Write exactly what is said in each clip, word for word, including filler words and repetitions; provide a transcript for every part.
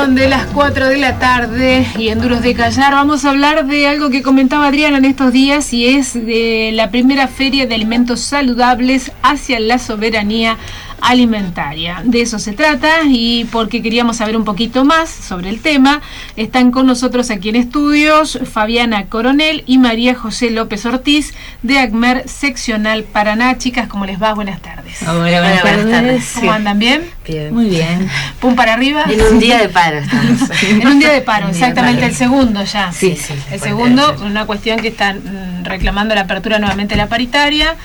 son de las cuatro de la tarde y en Duros de Callar vamos a hablar de algo que comentaba Adriana en estos días y es de la primera feria de alimentos saludables hacia la soberanía alimentaria. De eso se trata y porque queríamos saber un poquito más sobre el tema, están con nosotros aquí en estudios Fabiana Coronel y María José López Ortiz de ACMER Seccional Paraná. Chicas, ¿cómo les va? Buenas tardes. Hola, buenas, Hola, buenas tardes. ¿Cómo andan? ¿Bien? Bien. Muy bien. ¿Pum para arriba? En un día de paro estamos. En un día de paro, exactamente, de paro. El segundo ya. Sí, sí. El segundo, una cuestión que están mm, reclamando la apertura nuevamente de la paritaria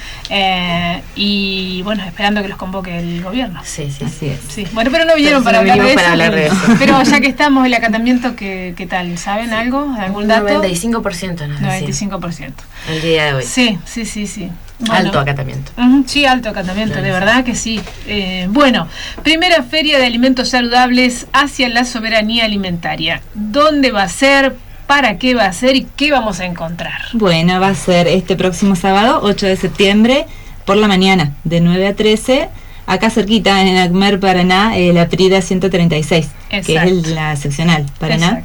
eh, y bueno, esperando que los convoque el gobierno. Sí, sí, así es. Sí. Bueno, pero no vinieron para, no hablar, de para hablar de eso. Pero ya que estamos, el acatamiento, ¿qué, qué tal? ¿Saben sí. algo? ¿Algún dato? noventa y cinco por ciento nos noventa y cinco por ciento. El día de hoy. Sí, sí, sí, sí. Bueno, alto acatamiento. Uh, sí, alto acatamiento, claro, de verdad que sí. Eh, bueno, primera feria de alimentos saludables hacia la soberanía alimentaria. ¿Dónde va a ser? ¿Para qué va a ser? ¿Y qué vamos a encontrar? Bueno, va a ser este próximo sábado, ocho de septiembre, por la mañana, de nueve a trece, acá cerquita, en ACMER Paraná, eh, la Prida ciento treinta y seis, exacto, que es el, la seccional Paraná.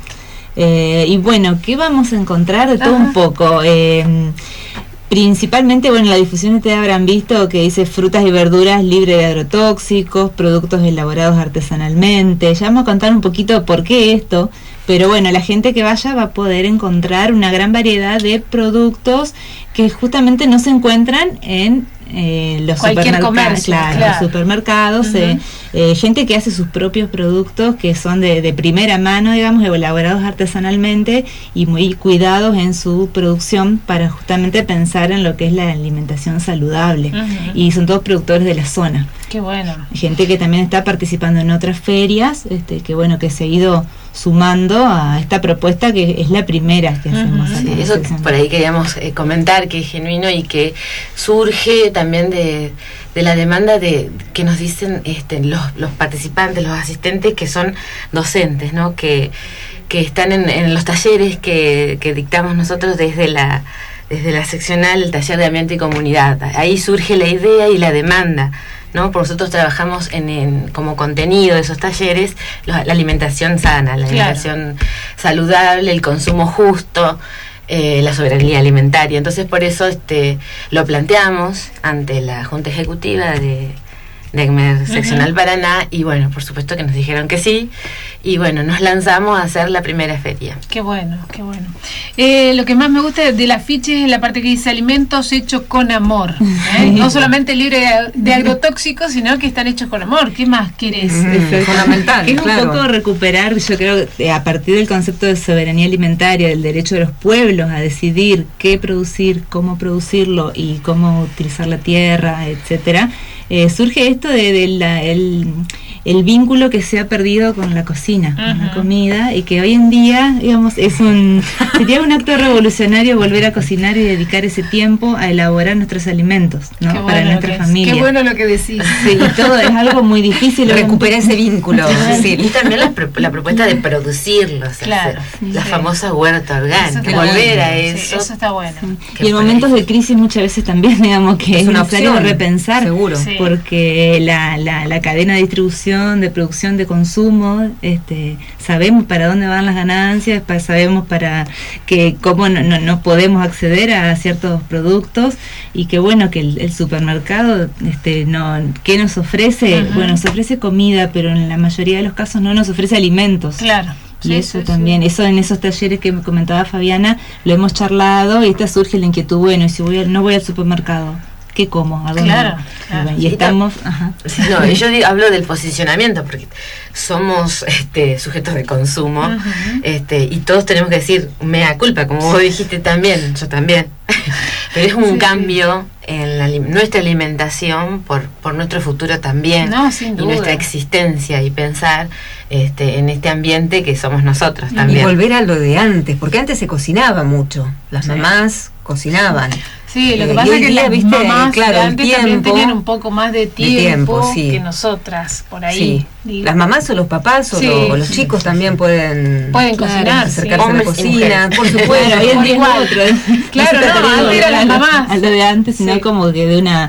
Eh, y bueno, ¿qué vamos a encontrar? De todo Ajá. un poco. Eh, Principalmente, bueno, la difusión ustedes habrán visto que dice frutas y verduras libres de agrotóxicos, productos elaborados artesanalmente. Ya vamos a contar un poquito por qué esto, pero bueno, la gente que vaya va a poder encontrar una gran variedad de productos que justamente no se encuentran en eh, los cualquier comercio, claro, claro. los supermercados, uh-huh. eh, eh, gente que hace sus propios productos que son de, de primera mano, digamos, elaborados artesanalmente y muy cuidados en su producción para justamente pensar en lo que es la alimentación saludable. Uh-huh. Y son todos productores de la zona. Qué bueno. Gente que también está participando en otras ferias, este, que bueno, que se ha ido sumando a esta propuesta que es la primera que hacemos. Uh-huh. Sí, eso por ahí queríamos eh, comentar que es genuino y que surge también de, de la demanda de que nos dicen este, los, los participantes, los asistentes que son docentes, ¿no? Que, que están en, en los talleres que, que dictamos nosotros desde la desde la seccional, el taller de ambiente y comunidad. Ahí surge la idea y la demanda, ¿no? Por nosotros trabajamos en, en como contenido de esos talleres la, la alimentación sana, la claro. alimentación saludable, el consumo justo, eh, la soberanía alimentaria. Entonces por eso este lo planteamos ante la Junta Ejecutiva de, de ACMER Seccional uh-huh. Paraná y bueno, por supuesto que nos dijeron que sí y bueno, nos lanzamos a hacer la primera feria. Qué bueno, qué bueno. Eh, lo que más me gusta del afiche es la parte que dice alimentos hechos con amor, ¿eh? No solamente libre de, de agrotóxicos, sino que están hechos con amor. ¿Qué más querés? Es fundamental. Es claro. un poco recuperar, yo creo, a partir del concepto de soberanía alimentaria, del derecho de los pueblos a decidir qué producir, cómo producirlo y cómo utilizar la tierra, etcétera. Eh, surge esto de, de la, el, el vínculo que se ha perdido con la cocina, uh-huh. con la comida, y que hoy en día, digamos, es un sería un acto revolucionario volver a cocinar y dedicar ese tiempo a elaborar nuestros alimentos, ¿no? Qué Para bueno nuestra familia. Qué bueno lo que decís. Sí, y todo es algo muy difícil. Recuperar ese vínculo. Sí. Y también la, la propuesta de producirlos, claro, sí, la sí. famosa huerta orgánica, volver bueno. a eso. Sí, eso está bueno. Sí. Y en momentos de crisis muchas veces también, digamos, que es, es necesario opción, repensar, seguro. Sí. Porque la, la, la cadena de distribución, de producción, de consumo, este, sabemos para dónde van las ganancias, para, sabemos para que cómo no, no, no podemos acceder a ciertos productos y que bueno, que el, el supermercado, este, no, ¿qué nos ofrece? Uh-huh. Bueno, nos ofrece comida, pero en la mayoría de los casos no nos ofrece alimentos. Claro. Y sí, eso sí, también, sí. eso en esos talleres que me comentaba Fabiana, lo hemos charlado y esta surge la inquietud, bueno, y si voy a, no voy al supermercado, ¿qué como? ¿A dónde? Claro, claro. Y, y estamos... Ajá. No, yo digo, hablo del posicionamiento, porque somos este, sujetos de consumo, uh-huh. este, y todos tenemos que decir, mea culpa, como vos dijiste también, yo también. Pero es un sí, cambio sí. en la, nuestra alimentación por, por nuestro futuro también, no, sin duda. Y nuestra existencia, y pensar este, en este ambiente que somos nosotros también. Y volver a lo de antes, porque antes se cocinaba mucho, las sí. mamás cocinaban. Sí, lo que eh, pasa es que las viste, mamás claro, de antes tiempo, también tenían un poco más de tiempo, de tiempo sí. que nosotras, por ahí. Sí. Digo. Las mamás o los papás o, sí, lo, o los sí, chicos sí, también sí. pueden, pueden cocinar, acercarse sí. a la cocina, por supuesto. Bueno, hoy en día igual. Otro. Claro, no, no, antes eran las mamás. A lo de antes, sino sí. como que de una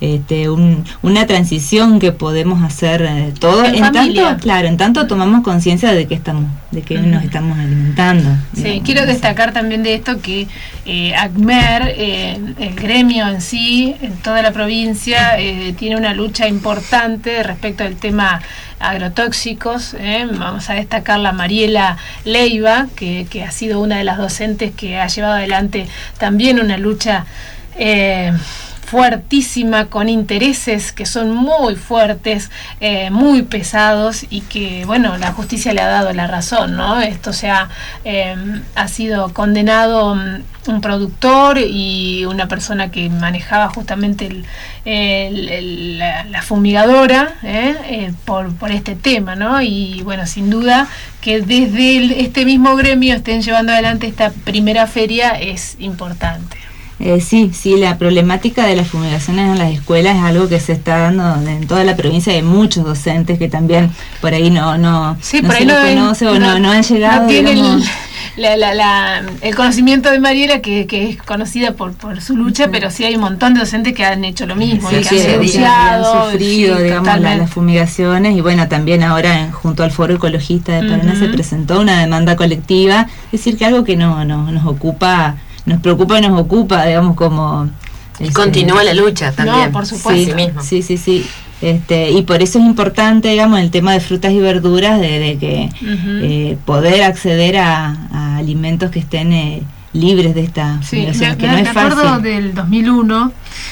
este, un, una transición que podemos hacer eh, todos en, en tanto, claro, en tanto tomamos conciencia de que estamos, de que uh-huh. nos estamos alimentando. Sí, digamos, quiero destacar también de esto que eh, ACMER, eh, el gremio en sí, en toda la provincia, eh, tiene una lucha importante respecto al tema agrotóxicos. Eh. Vamos a destacar la Mariela Leiva, que, que ha sido una de las docentes que ha llevado adelante también una lucha eh, fuertísima, con intereses que son muy fuertes, eh, muy pesados, y que, bueno, la justicia le ha dado la razón, ¿no? Esto se ha, eh, ha sido condenado um, un productor y una persona que manejaba justamente el, el, el, la, la fumigadora eh, eh, por, por este tema, ¿no? Y bueno, sin duda que desde el, este mismo gremio estén llevando adelante esta primera feria es importante. Eh, sí, sí, la problemática de las fumigaciones en las escuelas es algo que se está dando en toda la provincia. Hay muchos docentes que también por ahí no no, sí, no por se ahí los no, conoce o no, no han llegado. No tienen digamos, el, la, la, la, el conocimiento de Mariela, que, que es conocida por, por su lucha, pero sí hay un montón de docentes que han hecho lo mismo, sí, y que sí, han denunciado, han sufrido, sí, digamos, la, las fumigaciones. Y bueno, también ahora en, junto al Foro Ecologista de Paraná uh-huh. se presentó una demanda colectiva, es decir, que algo que no, no nos ocupa, nos preocupa y nos ocupa, digamos, como... Y este, continúa la lucha también. No, por supuesto. Sí, mismo. sí, sí, sí. Este, y por eso es importante, digamos, el tema de frutas y verduras, de, de que uh-huh. eh, poder acceder a, a alimentos que estén eh, libres de esta sí, fumigación, me, que me, no es me acuerdo fácil. Del dos mil uno,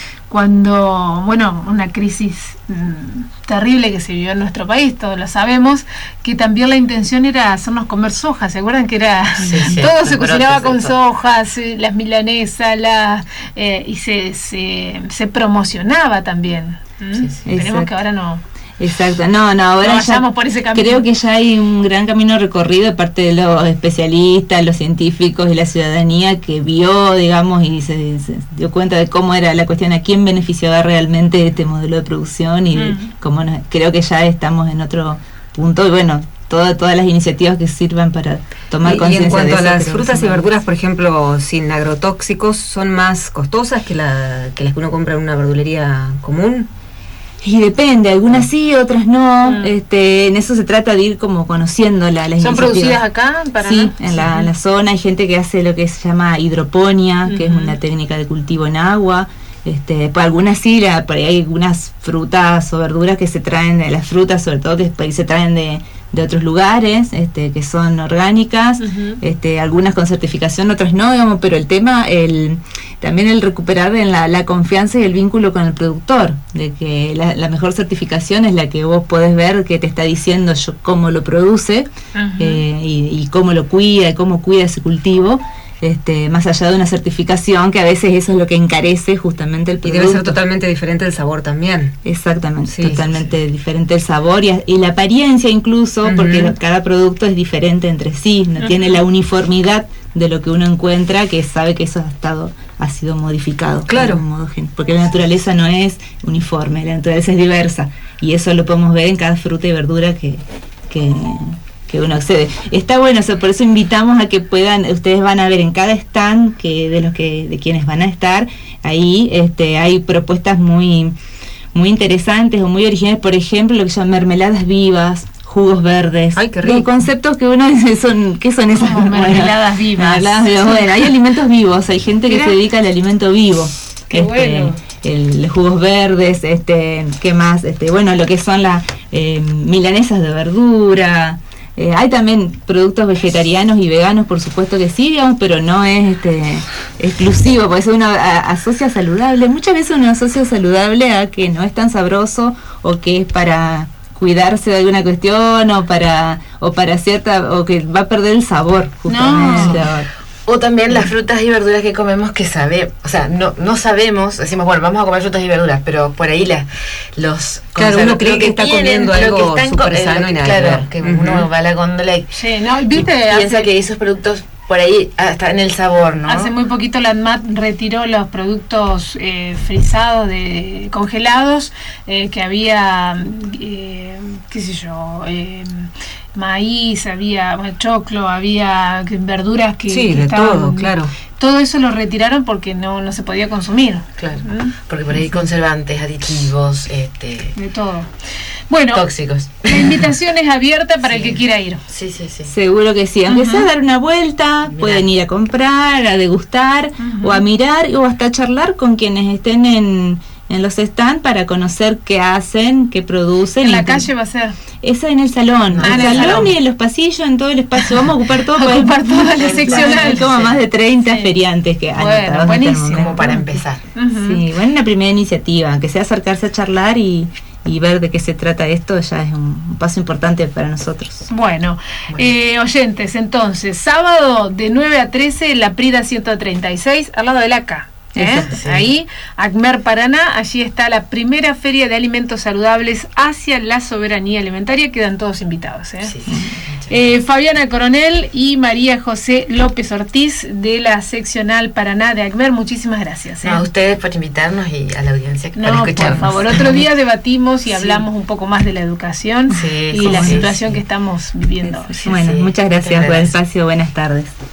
cuando, bueno, una crisis mmm, terrible que se vivió en nuestro país, todos lo sabemos, que también la intención era hacernos comer soja. ¿Se acuerdan que era sí, sí, todo se cocinaba con sojas, las milanesas, las, eh, y se, se, se promocionaba también? ¿Mm? Sí, sí. Esperemos que ahora no... Exacto, no, no, ahora no ya por ese camino. Creo que ya hay un gran camino recorrido de parte de los especialistas, los científicos y la ciudadanía, que vio, digamos, y se, se dio cuenta de cómo era la cuestión, a quién beneficiaba realmente este modelo de producción, y mm. cómo no, creo que ya estamos en otro punto, y bueno, todas todas las iniciativas que sirvan para tomar conciencia de eso. Y en cuanto a las frutas y verduras, por ejemplo, sin agrotóxicos, ¿son más costosas que, la, que las que uno compra en una verdulería común? Y depende, algunas sí, otras no. Mm. Este, en eso se trata de ir como conociendo la, las ¿Son producidas acá? Para sí, en la, sí. en la zona hay gente que hace lo que se llama hidroponía, uh-huh. que es una técnica de cultivo en agua. Este, pues algunas sí, la, por ahí hay algunas frutas o verduras que se traen de las frutas, sobre todo que por ahí se traen de, de otros lugares, este, que son orgánicas, uh-huh. este, algunas con certificación, otras no, digamos, pero el tema, el también el recuperar en la, la confianza y el vínculo con el productor, de que la, la mejor certificación es la que vos podés ver que te está diciendo yo cómo lo produce uh-huh. eh, y, y cómo lo cuida, y cómo cuida ese cultivo. Este, más allá de una certificación, que a veces eso es lo que encarece justamente el producto. Y debe ser totalmente diferente el sabor también. Exactamente, sí, totalmente sí, sí. diferente el sabor y, y la apariencia incluso, uh-huh. porque cada producto es diferente entre sí, no uh-huh. tiene la uniformidad de lo que uno encuentra, que sabe que eso ha estado ha sido modificado. Claro. De modo, porque la naturaleza no es uniforme, la naturaleza es diversa, y eso lo podemos ver en cada fruta y verdura que... que que uno accede. Está bueno, o sea, por eso invitamos a que puedan, ustedes van a ver en cada stand que de los que de quienes van a estar ahí, este, hay propuestas muy muy interesantes o muy originales, por ejemplo, lo que llaman mermeladas vivas, jugos verdes. Ay, qué rico. Los conceptos que uno dice son, ¿qué son esas bueno, mermeladas vivas? Mermeladas vivas. Bueno, hay alimentos vivos, hay gente que ¿Mira? se dedica al alimento vivo. Qué este, bueno. El, los jugos verdes, este, ¿qué más? Este, bueno, lo que son las eh, milanesas de verdura. Eh, hay también productos vegetarianos y veganos, por supuesto que sí, digamos, pero no es este exclusivo, porque eso uno a, asocia saludable. Muchas veces uno asocia saludable a que no es tan sabroso, o que es para cuidarse de alguna cuestión, o para o para cierta, o que va a perder el sabor, justamente. No. O también las frutas y verduras que comemos que sabemos, o sea, no no sabemos, decimos, bueno, vamos a comer frutas y verduras, pero por ahí las los claro, uno cree que, que está tienen, comiendo algo súper sano y nada. Claro, que uh-huh. uno va a la góndola y, sí, no, ¿viste? y piensa que esos productos por ahí hasta en el sabor, ¿no? Hace muy poquito la ANMAT retiró los productos eh, frisados, de congelados, eh, que había, eh, qué sé yo, eh, maíz, había bueno, choclo, había verduras que, sí, que de estaban, todo, claro. Todo eso lo retiraron porque no, no se podía consumir. Claro, ¿Mm? porque por ahí conservantes, aditivos, este, de todo. Bueno, tóxicos. La invitación es abierta para sí. el que quiera ir. Sí, sí, sí. Seguro que sí. Aunque uh-huh. sea dar una vuelta, Mirá. pueden ir a comprar, a degustar, uh-huh. o a mirar, o hasta a charlar con quienes estén en, en los stands para conocer qué hacen, qué producen. ¿En la calle va a ser? Esa en el salón. Ah, en el salón, salón y en los pasillos, en todo el espacio. Vamos a ocupar todo. a ocupar toda la seccional. Hay como sí. más de treinta sí. feriantes que han bueno, buenísimo. Como para empezar. Uh-huh. Sí, bueno, una primera iniciativa, que sea acercarse a charlar y y ver de qué se trata esto ya es un, un paso importante para nosotros. Bueno, bueno. Eh, oyentes, entonces, sábado de nueve a trece, la Prida ciento treinta y seis, al lado del A C A. ¿Eh? Exacto, sí. Ahí, Acmer Paraná, allí está la primera feria de alimentos saludables hacia la soberanía alimentaria. Quedan todos invitados. ¿eh? Sí, sí. Eh, Fabiana Coronel y María José López Ortiz de la seccional Paraná de Acmer, muchísimas gracias. ¿eh? No, a ustedes por invitarnos y a la audiencia que no, por escucharnos. Por favor, otro día debatimos y sí. hablamos un poco más de la educación sí, y la sí, situación sí. que estamos viviendo. Sí, bueno, sí, muchas gracias, muchas gracias por el espacio. Buenas tardes.